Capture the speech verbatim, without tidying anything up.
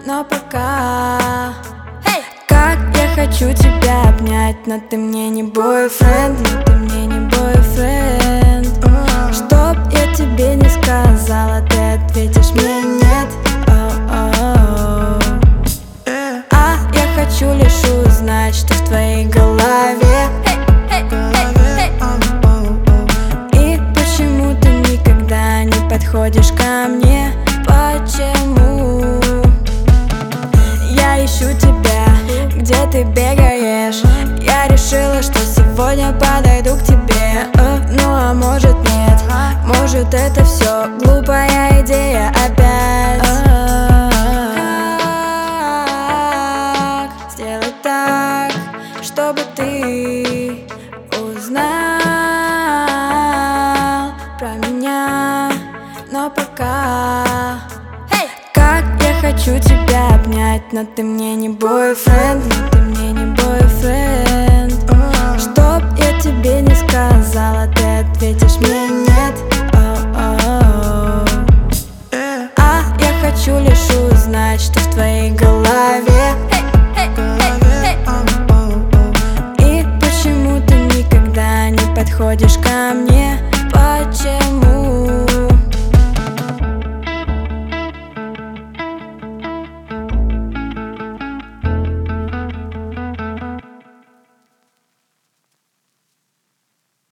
но пока. Hey! Как я хочу тебя обнять, но ты мне не бойфренд, но ты мне не бойфренд. Чтоб я тебе не сказала, ты ответишь мне нет. А я хочу лишь узнать, что в твоей голове. И почему ты никогда не подходишь ко мне? Почему? Я ищу тебя, где ты бегаешь. Я решила, что сегодня подойду к тебе. Ну а может нет, может это все глупая идея опять. Как сделать так, чтобы ты узнал про меня, но пока. Hey! Как я хочу тебя обнять, но ты мне не бойфренд, но ты мне не бойфренд. Чтоб я тебе не сказала, ты ответишь мне